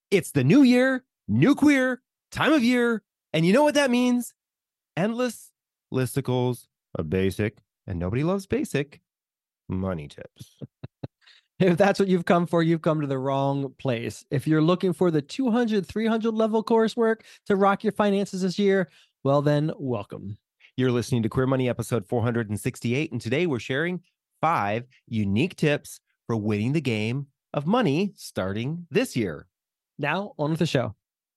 It's the new year, new queer, time of year. And you know what that means? Endless listicles of basic, and nobody loves basic, money tips. If that's what you've come for, you've come to the wrong place. If you're looking for the 200, 300 level coursework to rock your finances this year, well then, welcome. You're listening to Queer Money episode 468, and today we're sharing 5 unique tips for winning the game of money starting this year. Now, on with the show.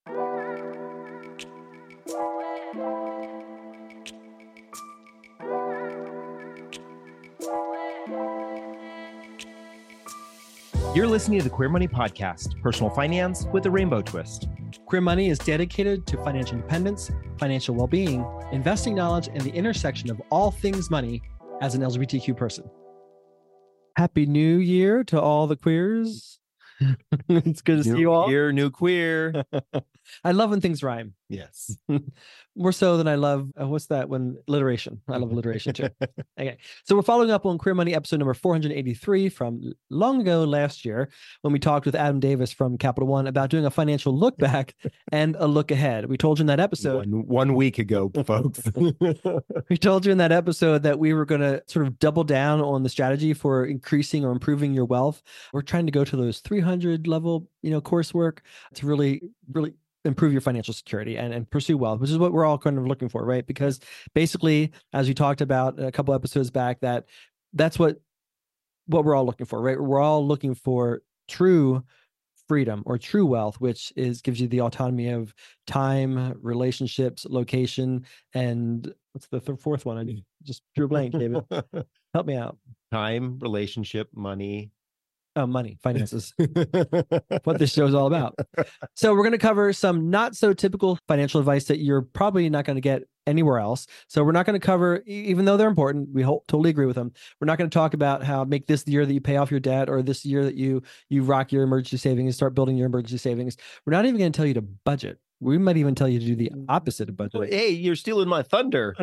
You're listening to the Queer Money Podcast, personal finance with a rainbow twist. Queer Money is dedicated to financial independence, financial well-being, investing knowledge, and the intersection of all things money as an LGBTQ person. Happy New Year to all the queers. It's good to see you all. New queer. I love when things rhyme. Yes. More so than I love, what's that one? Alliteration. I love alliteration too. Okay. So we're following up on Queer Money episode number 483 from long ago last year when we talked with Adam Davis from Capital One about doing a financial look back and a look ahead. We told you in that episode. One week ago, folks. We told you in that episode that we were going to sort of double down on the strategy for increasing or improving your wealth. We're trying to go to those 300 level, coursework to really improve your financial security and pursue wealth, which is what we're all kind of looking for, right? Because basically, as we talked about a couple episodes back, that's what we're all looking for, right? We're all looking for true freedom or true wealth, which gives you the autonomy of time, relationships, location, and what's the fourth one? I just drew a blank, David. Help me out. Time, relationship, money. Oh, money, finances. What this show is all about. So we're going to cover some not so typical financial advice that you're probably not going to get anywhere else. So we're not going to cover, even though they're important, we totally agree with them. We're not going to talk about how make this the year that you pay off your debt or this year that you rock your emergency savings and start building your emergency savings. We're not even going to tell you to budget. We might even tell you to do the opposite of budget. Hey, you're stealing my thunder.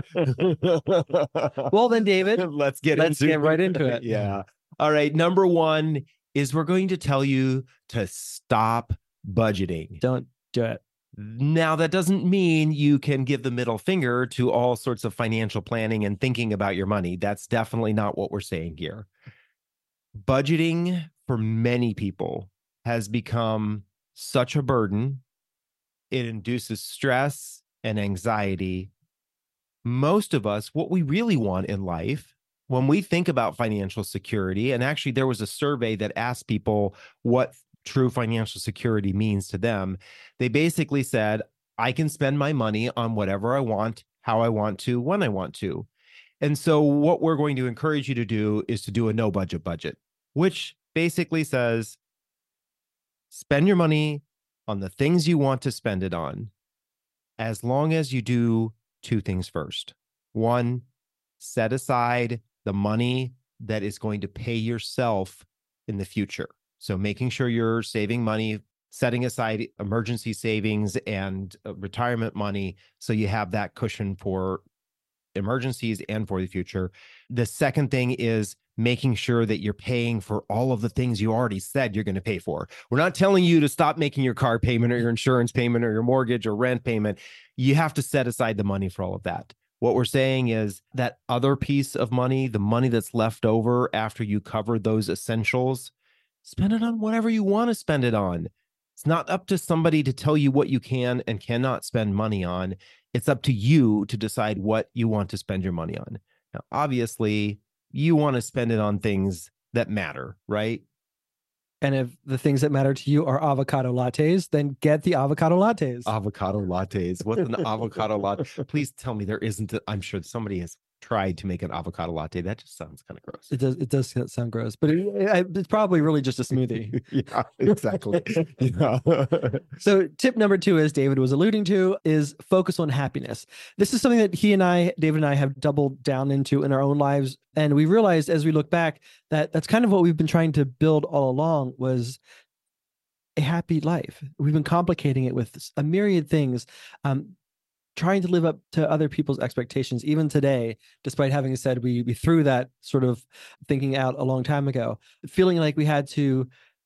Well then, David, let's get right into it. Yeah. All right. Number 1 is we're going to tell you to stop budgeting. Don't do it. Now, that doesn't mean you can give the middle finger to all sorts of financial planning and thinking about your money. That's definitely not what we're saying here. Budgeting for many people has become such a burden. It induces stress and anxiety. Most of us, what we really want in life, when we think about financial security, and actually there was a survey that asked people what true financial security means to them, they basically said, I can spend my money on whatever I want, how I want to, when I want to. And so what we're going to encourage you to do is to do a no budget, which basically says, spend your money on the things you want to spend it on, as long as you do 2 things first. 1, set aside the money that is going to pay yourself in the future. So making sure you're saving money, setting aside emergency savings and retirement money so you have that cushion for emergencies and for the future. The second thing is making sure that you're paying for all of the things you already said you're going to pay for. We're not telling you to stop making your car payment or your insurance payment or your mortgage or rent payment. You have to set aside the money for all of that. What we're saying is that other piece of money, the money that's left over after you cover those essentials, spend it on whatever you want to spend it on. It's not up to somebody to tell you what you can and cannot spend money on. It's up to you to decide what you want to spend your money on. Now, obviously, you want to spend it on things that matter, right? And if the things that matter to you are avocado lattes, then get the avocado lattes. Avocado lattes. What's an avocado latte? Please tell me there isn't. I'm sure somebody has tried to make an avocado latte. That just sounds kind of gross. It does sound gross, but it's probably really just a smoothie. Yeah, exactly. Yeah. So tip number 2, as David was alluding to, is focus on happiness. This is something that David and I have doubled down into in our own lives. And we realized as we look back that that's kind of what we've been trying to build all along was a happy life. We've been complicating it with a myriad things. Trying to live up to other people's expectations, even today, despite having said we threw that sort of thinking out a long time ago, feeling like we had to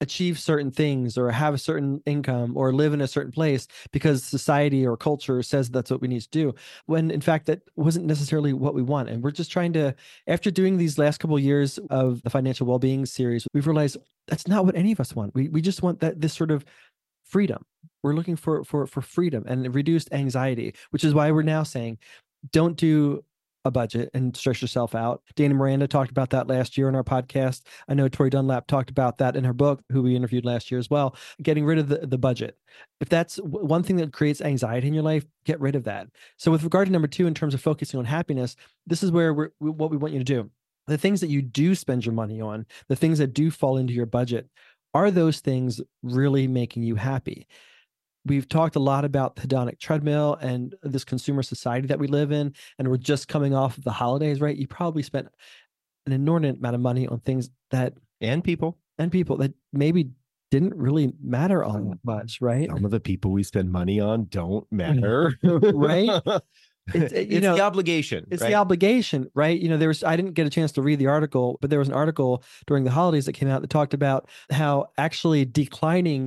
achieve certain things or have a certain income or live in a certain place because society or culture says that's what we need to do, when in fact that wasn't necessarily what we want. And we're just trying to, after doing these last couple of years of the financial well-being series, we've realized that's not what any of us want. We just want that, this sort of freedom. We're looking for freedom and reduced anxiety, which is why we're now saying don't do a budget and stress yourself out. Dana Miranda talked about that last year in our podcast. I know Tori Dunlap talked about that in her book, who we interviewed last year as well, getting rid of the budget. If that's one thing that creates anxiety in your life, get rid of that. So with regard to number 2, in terms of focusing on happiness, this is where what we want you to do. The things that you do spend your money on, the things that do fall into your budget, are those things really making you happy? We've talked a lot about the hedonic treadmill and this consumer society that we live in, and we're just coming off of the holidays, right? You probably spent an inordinate amount of money on things that And people that maybe didn't really matter all that much, right? Some of the people we spend money on don't matter. Right? It's the obligation. It's right? the obligation, right? I didn't get a chance to read the article, but there was an article during the holidays that came out that talked about how actually declining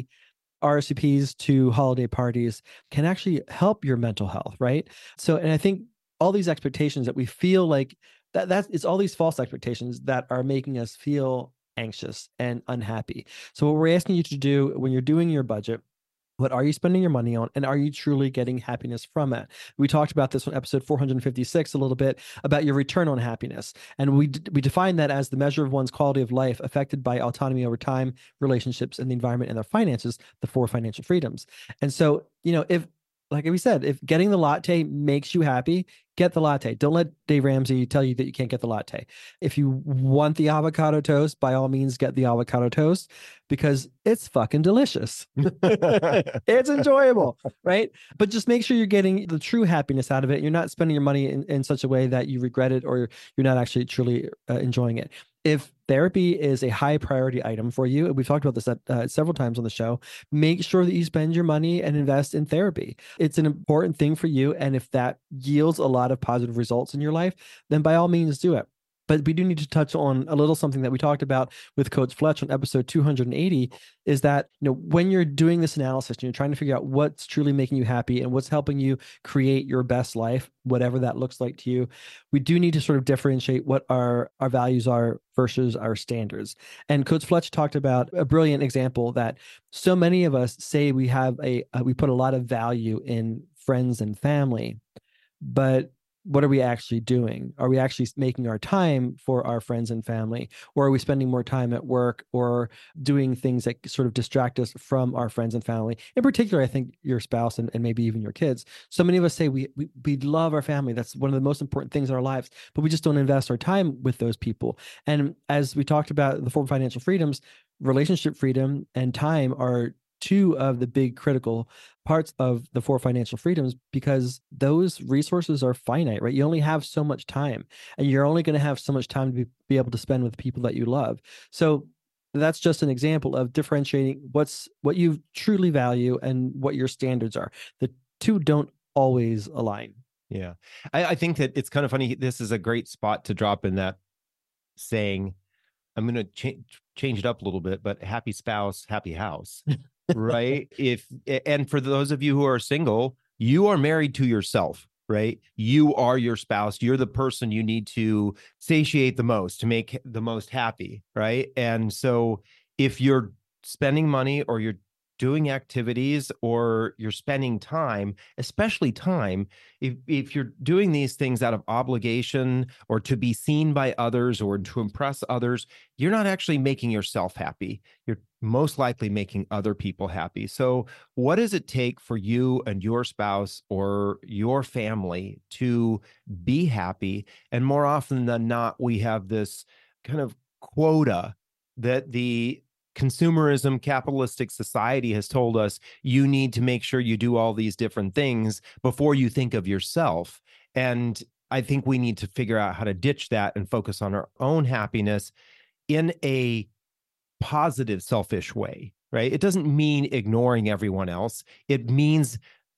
RSVPs to holiday parties can actually help your mental health, right? So, and I think all these expectations that we feel like that's it's all these false expectations that are making us feel anxious and unhappy. So what we're asking you to do when you're doing your budget, what are you spending your money on? And are you truly getting happiness from it? We talked about this on episode 456 a little bit about your return on happiness. And we define that as the measure of one's quality of life affected by autonomy over time, relationships, and the environment and their finances, the 4 financial freedoms. And so, if, like we said, if getting the latte makes you happy, get the latte. Don't let Dave Ramsey tell you that you can't get the latte. If you want the avocado toast, by all means, get the avocado toast because it's fucking delicious. It's enjoyable, right? But just make sure you're getting the true happiness out of it. You're not spending your money in such a way that you regret it or you're not actually truly enjoying it. If therapy is a high priority item for you, and we've talked about this several times on the show, make sure that you spend your money and invest in therapy. It's an important thing for you. And if that yields a lot of positive results in your life, then by all means do it. But we do need to touch on a little something that we talked about with Coach Fletch on episode 280 is that, when you're doing this analysis and you're trying to figure out what's truly making you happy and what's helping you create your best life, whatever that looks like to you, we do need to sort of differentiate what our values are versus our standards. And Coach Fletch talked about a brilliant example that so many of us say we have we put a lot of value in friends and family, but what are we actually doing? Are we actually making our time for our friends and family? Or are we spending more time at work or doing things that sort of distract us from our friends and family? In particular, I think your spouse and maybe even your kids. So many of us say we love our family. That's one of the most important things in our lives, but we just don't invest our time with those people. And as we talked about the 4 financial freedoms, relationship freedom and time are 2 of the big critical parts of the 4 financial freedoms because those resources are finite, right? You only have so much time and you're only going to have so much time to be able to spend with people that you love. So that's just an example of differentiating what you truly value and what your standards are. The 2 don't always align. Yeah. I think that it's kind of funny. This is a great spot to drop in that saying. I'm going to change it up a little bit, but happy spouse, happy house. Right? And for those of you who are single, you are married to yourself, right? You are your spouse. You're the person you need to satiate the most to make the most happy, right? And so if you're spending money or you're doing activities or you're spending time, especially time, if you're doing these things out of obligation or to be seen by others or to impress others, you're not actually making yourself happy. You're most likely making other people happy. So what does it take for you and your spouse or your family to be happy? And more often than not, we have this kind of quota that the consumerism capitalistic society has told us you need to make sure you do all these different things before you think of yourself. And I think we need to figure out how to ditch that and focus on our own happiness in a positive, selfish way, right? It doesn't mean ignoring everyone else. It means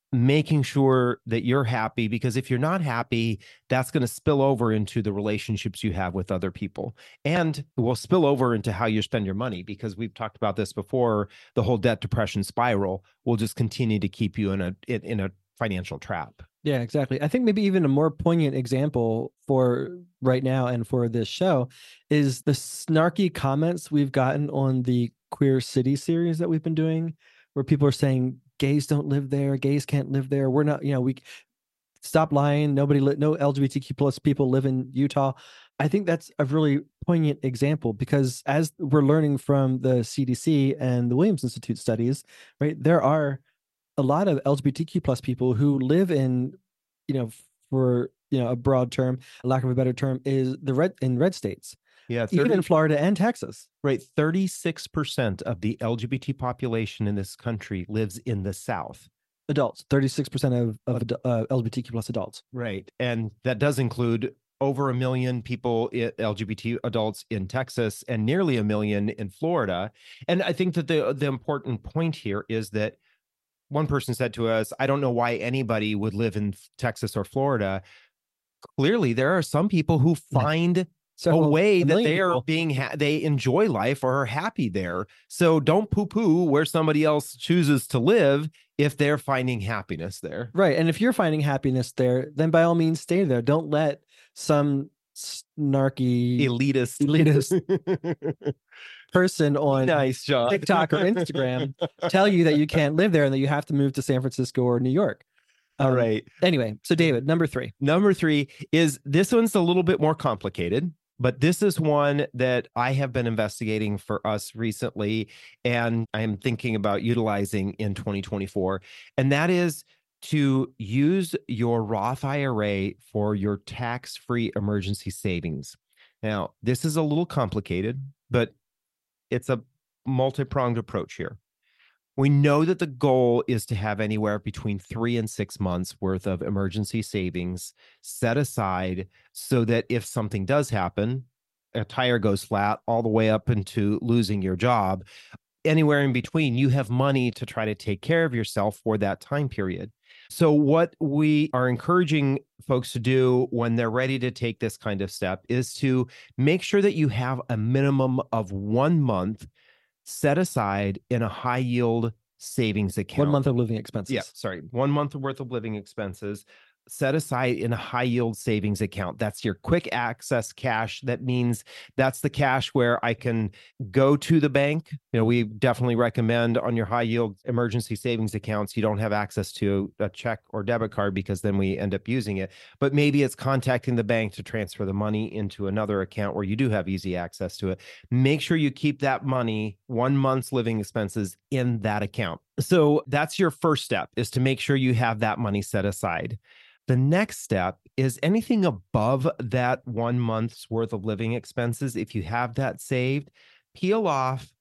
making sure that you're happy, because if you're not happy, that's going to spill over into the relationships you have with other people, and it will spill over into how you spend your money, because we've talked about this before. The whole debt depression spiral will just continue to keep you in a financial trap. Yeah, exactly. I think maybe even a more poignant example for right now and for this show is the snarky comments we've gotten on the Queer City series that we've been doing, where people are saying gays don't live there, gays can't live there. We're not, we stop lying. No LGBTQ plus people live in Utah. I think that's a really poignant example, because as we're learning from the CDC and the Williams Institute studies, right, there are a lot of LGBTQ plus people who live in, for a broad term, a lack of a better term, is in red states. Yeah, even in Florida and Texas. Right, 36% of the LGBT population in this country lives in the South. Adults, 36% of LGBTQ plus adults. Right, and that does include over 1 million people, LGBT adults in Texas, and nearly 1 million in Florida. And I think that the important point here is that one person said to us, I don't know why anybody would live in Texas or Florida. Clearly, there are some people who find a way that they are they enjoy life or are happy there. So don't poo-poo where somebody else chooses to live if they're finding happiness there. Right. And if you're finding happiness there, then by all means stay there. Don't let some snarky elitist person on TikTok or Instagram tell you that you can't live there and that you have to move to San Francisco or New York. All right. Anyway, so David, number 3. Number 3 is, this one's a little bit more complicated, but this is one that I have been investigating for us recently, and I'm thinking about utilizing in 2024. And that is to use your Roth IRA for your tax-free emergency savings. Now, this is a little complicated, but it's a multi-pronged approach here. We know that the goal is to have anywhere between 3 and 6 months worth of emergency savings set aside, so that if something does happen, a tire goes flat, all the way up into losing your job, anywhere in between, you have money to try to take care of yourself for that time period. So what we are encouraging folks to do when they're ready to take this kind of step is to make sure that you have a minimum of 1 month set aside in a high yield savings account. 1 month of living expenses. Yeah, sorry. 1 month worth of living expenses set aside in a high yield savings account. That's your quick access cash. That means that's the cash where I can go to the bank. We definitely recommend on your high yield emergency savings accounts, you don't have access to a check or debit card, because then we end up using it. But maybe it's contacting the bank to transfer the money into another account where you do have easy access to it. Make sure you keep that money, 1 month's living expenses, in that account. So that's your first step, is to make sure you have that money set aside. The next step is anything above that 1 month's worth of living expenses. If you have that saved, peel off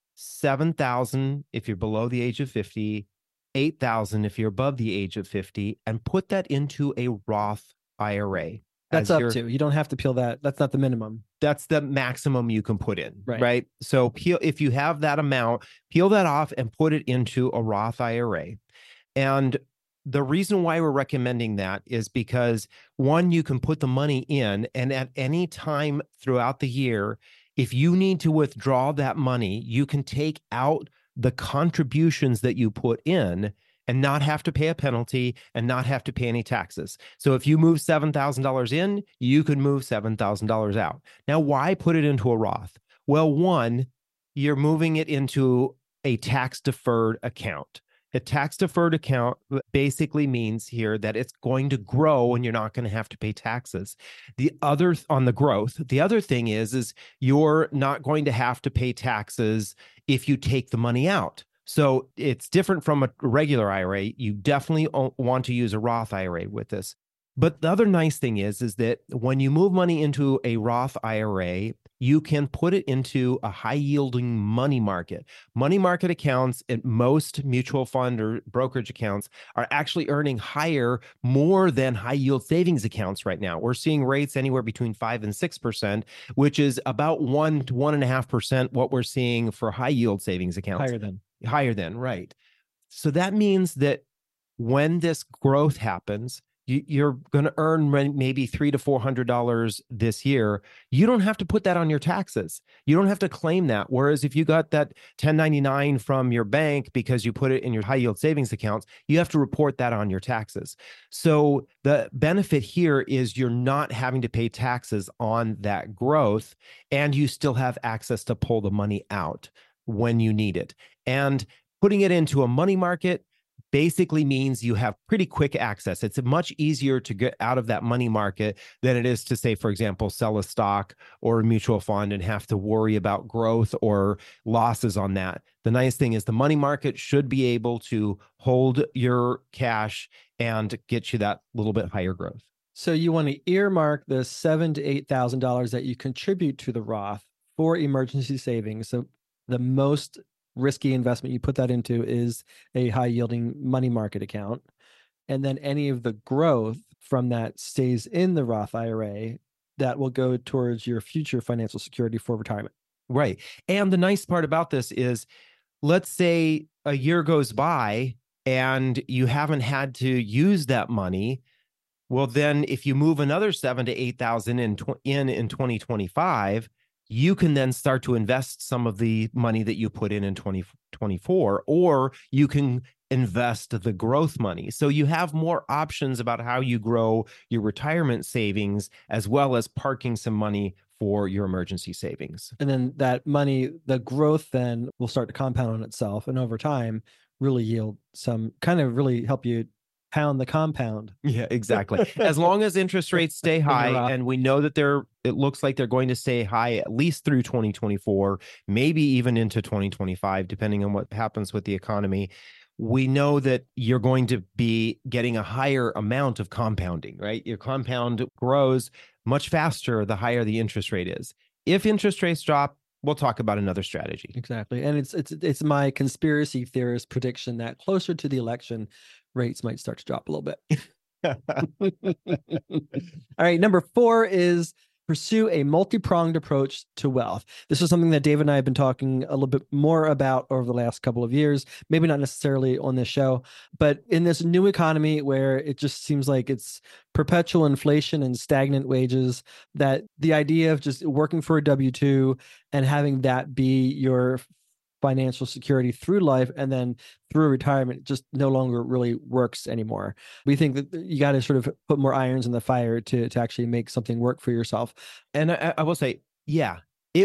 $7,000 if you're below the age of 50, $8,000 if you're above the age of 50, and put that into a Roth IRA. That's up to. You don't have to peel that. That's not the minimum. That's the maximum you can put in, right? So if you have that amount, peel that off and put it into a Roth IRA. And the reason why we're recommending that is because, one, you can put the money in, and at any time throughout the year, if you need to withdraw that money, you can take out the contributions that you put in and not have to pay a penalty and not have to pay any taxes. So if you move $7,000 in, you can move $7,000 out. Now, why put it into a Roth? Well, one, you're moving it into a tax-deferred account. A tax-deferred account basically means here that it's going to grow and you're not going to have to pay taxes. The other on the growth, the other thing is you're not going to have to pay taxes if you take the money out. So it's different from a regular IRA. You definitely want to use a Roth IRA with this. But the other nice thing is that when you move money into a Roth IRA, you can put it into a high-yielding money market. Money market accounts at most mutual fund or brokerage accounts are actually earning more than high-yield savings accounts right now. We're seeing rates anywhere between 5 and 6%, which is about 1 to 1.5% what we're seeing for high-yield savings accounts. Higher than, right. So that means that when this growth happens, you're going to earn maybe $300 to $400 this year. You don't have to put that on your taxes. You don't have to claim that. Whereas if you got that 1099 from your bank because you put it in your high yield savings accounts, you have to report that on your taxes. So the benefit here is you're not having to pay taxes on that growth, and you still have access to pull the money out when you need it. And putting it into a money market basically means you have pretty quick access. It's much easier to get out of that money market than it is to, say, for example, sell a stock or a mutual fund and have to worry about growth or losses on that. The nice thing is the money market should be able to hold your cash and get you that little bit higher growth. So you want to earmark the $7,000 to $8,000 that you contribute to the Roth for emergency savings. So the most risky investment you put that into is a high yielding money market account. And then any of the growth from that stays in the Roth IRA that will go towards your future financial security for retirement. Right. And the nice part about this is, let's say a year goes by and you haven't had to use that money. Well, then if you move another 7,000 to 8,000 in 2025, you can then start to invest some of the money that you put in 2024, or you can invest the growth money. So you have more options about how you grow your retirement savings, as well as parking some money for your emergency savings. And then that money, the growth then will start to compound on itself, and over time really yield some, kind of really help you pound the compound. Yeah, exactly. As long as interest rates stay high, and we know that it looks like they're going to stay high at least through 2024, maybe even into 2025, depending on what happens with the economy. We know that you're going to be getting a higher amount of compounding, right? Your compound grows much faster the higher the interest rate is. If interest rates drop, we'll talk about another strategy. Exactly. And it's my conspiracy theorist prediction that closer to the election, rates might start to drop a little bit. All right. Number 4 is pursue a multi-pronged approach to wealth. This is something that Dave and I have been talking a little bit more about over the last couple of years, maybe not necessarily on this show, but in this new economy where it just seems like it's perpetual inflation and stagnant wages, that the idea of just working for a W-2 and having that be your financial security through life and then through retirement just no longer really works anymore. We think that you got to sort of put more irons in the fire to actually make something work for yourself. And I will say, yeah,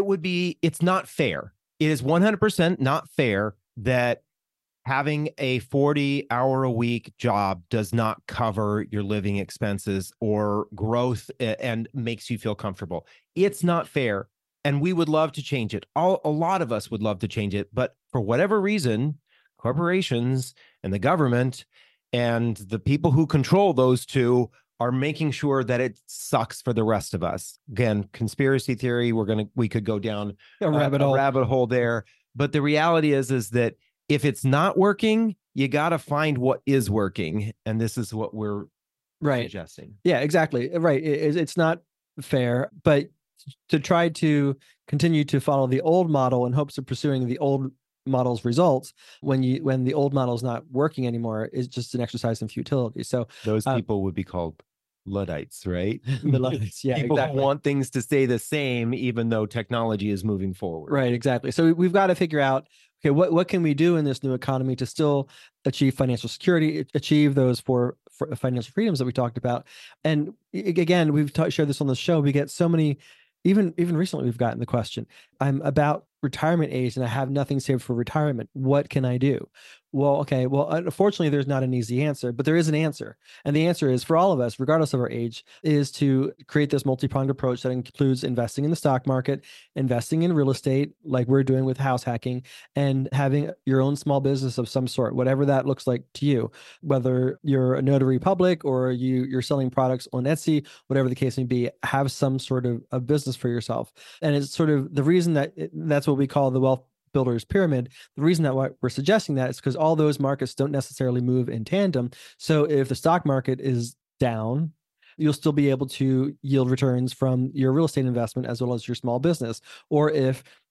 it's not fair. It is 100% not fair that having a 40-hour-a-week job does not cover your living expenses or growth and makes you feel comfortable. It's not fair. And we would love to change it. A lot of us would love to change it. But for whatever reason, corporations and the government and the people who control those two are making sure that it sucks for the rest of us. Again, conspiracy theory, we could go down a rabbit hole there. But the reality is that if it's not working, you got to find what is working. And this is what we're suggesting. Yeah, exactly. Right. It's not fair, but to try to continue to follow the old model in hopes of pursuing the old model's results when the old model is not working anymore is just an exercise in futility. So those people would be called Luddites, right? The Luddites, yeah. People exactly. want things to stay the same even though technology is moving forward. Right, exactly. So we've got to figure out, okay, what can we do in this new economy to still achieve financial security, achieve those four financial freedoms that we talked about. And again, we've shared this on the show. We get so many. Even recently, we've gotten the question, I'm about retirement age and I have nothing saved for retirement. What can I do? Well, okay. Well, unfortunately, there's not an easy answer, but there is an answer. And the answer is for all of us, regardless of our age, is to create this multi-pronged approach that includes investing in the stock market, investing in real estate, like we're doing with house hacking, and having your own small business of some sort, whatever that looks like to you, whether you're a notary public or you're selling products on Etsy, whatever the case may be, have some sort of a business for yourself. And it's sort of the reason that's what we call the wealth builders pyramid. The reason that we're suggesting that is because all those markets don't necessarily move in tandem. So if the stock market is down, you'll still be able to yield returns from your real estate investment as well as your small business. Or if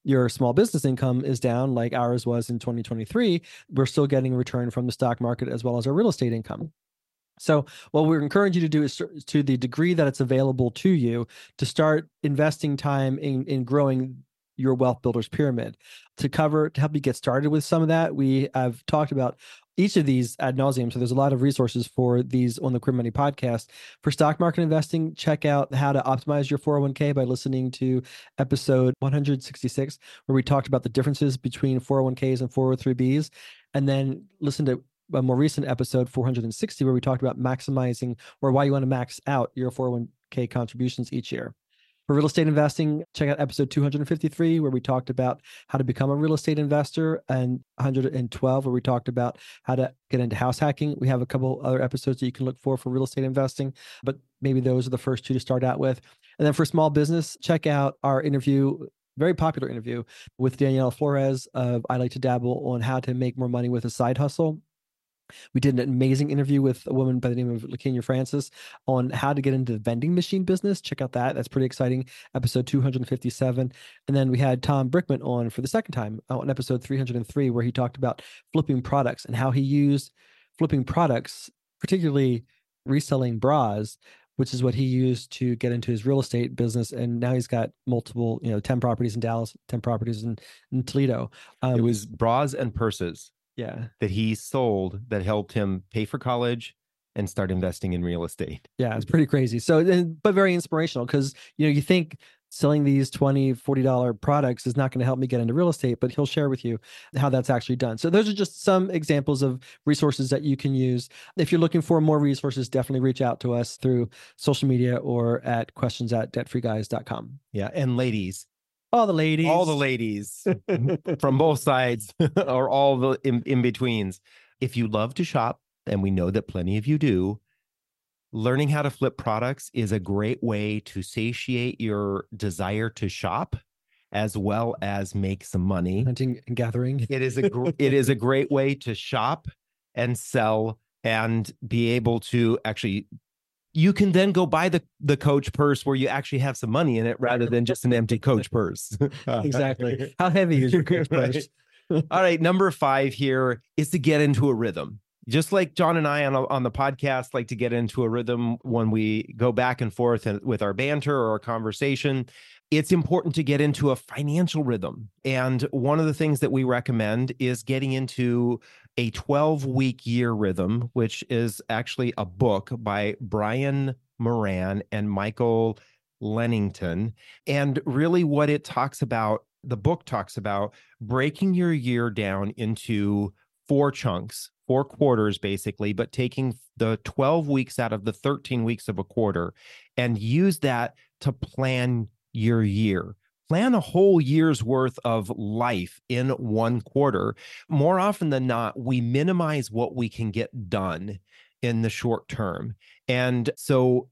your small business income is down like ours was in 2023, we're still getting a return from the stock market as well as our real estate income. So what we encourage you to do is, to the degree that it's available to you, to start investing time in growing your wealth builders pyramid. To help you get started with some of that, we have talked about each of these ad nauseum. So there's a lot of resources for these on the Crib Money podcast. For stock market investing, check out how to optimize your 401k by listening to episode 166, where we talked about the differences between 401ks and 403bs. And then listen to a more recent episode 460, where we talked about maximizing, or why you want to max out your 401k contributions each year. For real estate investing, check out episode 253, where we talked about how to become a real estate investor, and 112, where we talked about how to get into house hacking. We have a couple other episodes that you can look for real estate investing, but maybe those are the first two to start out with. And then for small business, check out our interview, very popular interview with Danielle Flores of I Like to Dabble, on how to make more money with a side hustle. We did an amazing interview with a woman by the name of LaKenya Francis on how to get into the vending machine business. Check out that. That's pretty exciting. Episode 257. And then we had Tom Brickman on for the second time on episode 303, where he talked about flipping products and how he used flipping products, particularly reselling bras, which is what he used to get into his real estate business. And now he's got multiple, 10 properties in Dallas, 10 properties in Toledo. It was bras and purses. Yeah. That he sold that helped him pay for college and start investing in real estate. Yeah, it's pretty crazy. So, but very inspirational, because, you think selling these $20, $40 products is not going to help me get into real estate, but he'll share with you how that's actually done. So those are just some examples of resources that you can use. If you're looking for more resources, definitely reach out to us through social media or at questions@debtfreeguys.com. Yeah. And ladies, all the ladies from both sides, or all the in-betweens. If you love to shop, and we know that plenty of you do, learning how to flip products is a great way to satiate your desire to shop, as well as make some money. Hunting and gathering. It is a great way to shop and sell and be able to actually. You can then go buy the Coach purse where you actually have some money in it, rather than just an empty Coach purse. Exactly. How heavy is your Coach purse? All right. Number 5 here is to get into a rhythm. Just like John and I on the podcast like to get into a rhythm when we go back and forth with our banter or our conversation, it's important to get into a financial rhythm. And one of the things that we recommend is getting into a 12-week year rhythm, which is actually a book by Brian Moran and Michael Lennington. And really what it talks about, the book talks about breaking your year down into 4 chunks, 4 quarters basically, but taking the 12 weeks out of the 13 weeks of a quarter and use that to plan your year. Plan a whole year's worth of life in 1 quarter. More often than not, we minimize what we can get done in the short term. And so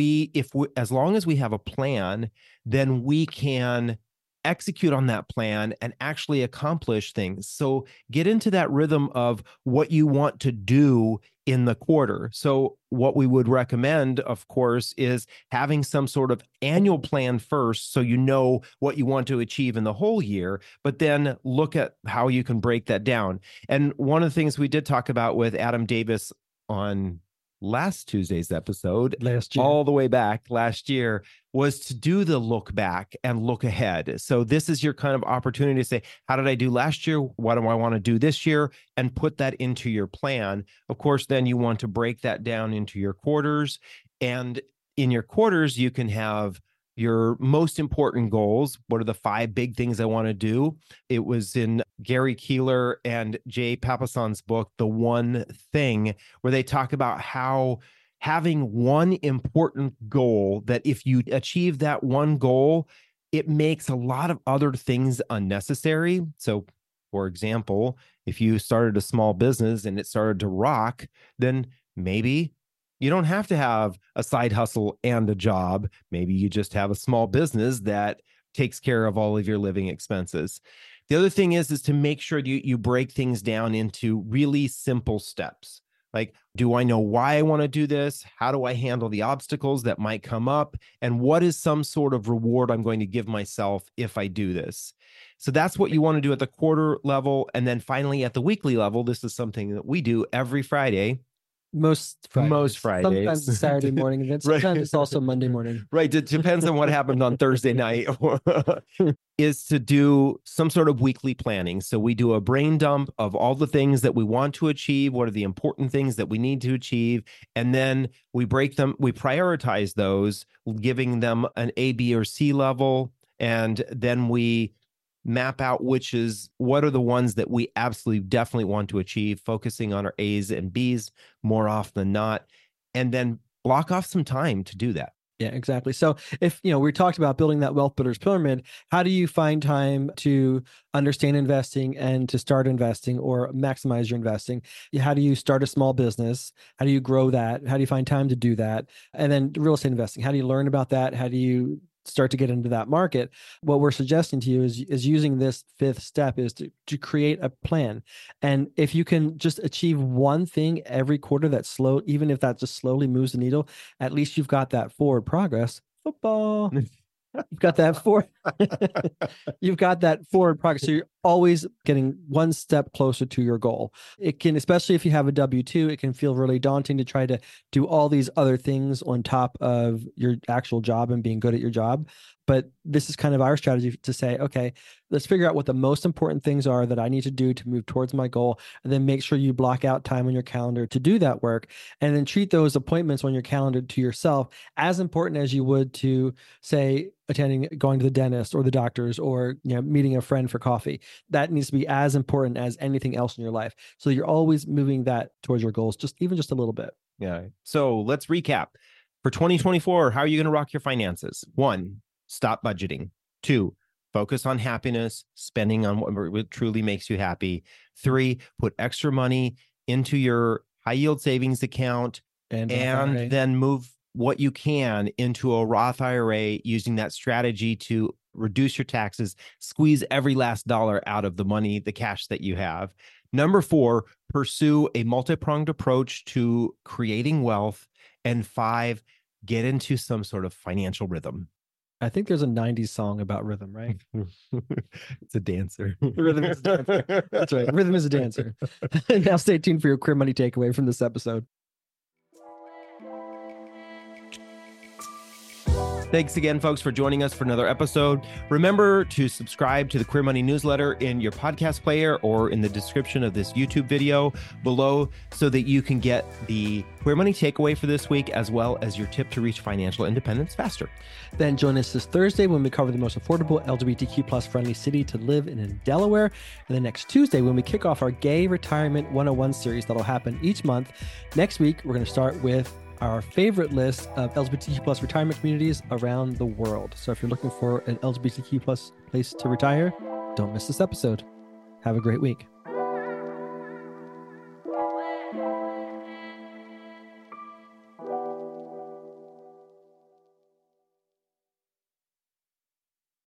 as long as we have a plan, then we can execute on that plan and actually accomplish things. So get into that rhythm of what you want to do in the quarter. So what we would recommend, of course, is having some sort of annual plan first, so you know what you want to achieve in the whole year, but then look at how you can break that down. And one of the things we did talk about with Adam Davis on last Tuesday's episode, all the way back last year, was to do the look back and look ahead. So this is your kind of opportunity to say, how did I do last year? What do I want to do this year? And put that into your plan. Of course, then you want to break that down into your quarters. And in your quarters, you can have your most important goals. What are the 5 big things I want to do? It was in Gary Keeler and Jay Papasan's book, The One Thing, where they talk about how having one important goal, that if you achieve that one goal, it makes a lot of other things unnecessary. So, for example, if you started a small business and it started to rock, then maybe you don't have to have a side hustle and a job. Maybe you just have a small business that takes care of all of your living expenses. The other thing is to make sure you break things down into really simple steps. Like, do I know why I want to do this? How do I handle the obstacles that might come up? And what is some sort of reward I'm going to give myself if I do this? So that's what you want to do at the quarter level. And then finally at the weekly level, this is something that we do every Friday. Most Fridays. Sometimes it's Saturday morning, and then sometimes it's also Monday morning. Right. It depends on what happened on Thursday night. Is to do some sort of weekly planning. So we do a brain dump of all the things that we want to achieve. What are the important things that we need to achieve? And then we break them, we prioritize those, giving them an A, B, or C level. And then we map out what are the ones that we absolutely definitely want to achieve, focusing on our A's and B's more often than not, and then block off some time to do that. Yeah, exactly. So if, we talked about building that wealth builders pyramid, how do you find time to understand investing and to start investing or maximize your investing? How do you start a small business? How do you grow that? How do you find time to do that? And then real estate investing, how do you learn about that? How do you start to get into that market? What we're suggesting to you is using this fifth step is to create a plan. And if you can just achieve one thing every quarter that's slow, even if that just slowly moves the needle, at least you've got that forward progress. Football. You've got that forward progress. So you're always getting one step closer to your goal. It can, especially if you have a W-2, it can feel really daunting to try to do all these other things on top of your actual job and being good at your job. But this is kind of our strategy to say, okay, let's figure out what the most important things are that I need to do to move towards my goal. And then make sure you block out time on your calendar to do that work. And then treat those appointments on your calendar to yourself as important as you would to, say, going to the dentist or the doctors or meeting a friend for coffee. That needs to be as important as anything else in your life. So you're always moving that towards your goals, just a little bit. Yeah. So let's recap. For 2024, how are you going to rock your finances? 1, stop budgeting. 2, focus on happiness, spending on what truly makes you happy. 3, put extra money into your high yield savings account and then move what you can into a Roth IRA, using that strategy to reduce your taxes, squeeze every last dollar out of the money, the cash that you have. Number 4, pursue a multi-pronged approach to creating wealth. And 5, get into some sort of financial rhythm. I think there's a 90s song about rhythm, right? It's a dancer. Rhythm is a dancer. That's right. Rhythm is a dancer. Now stay tuned for your Career Money takeaway from this episode. Thanks again, folks, for joining us for another episode. Remember to subscribe to the Career Money newsletter in your podcast player or in the description of this YouTube video below so that you can get the Career Money takeaway for this week, as well as your tip to reach financial independence faster. Then join us this Thursday when we cover the most affordable LGBTQ plus friendly city to live in Delaware. And then next Tuesday when we kick off our Gay Retirement 101 series that'll happen each month. Next week, we're going to start with our favorite list of LGBTQ plus retirement communities around the world. So if you're looking for an LGBTQ plus place to retire, don't miss this episode. Have a great week.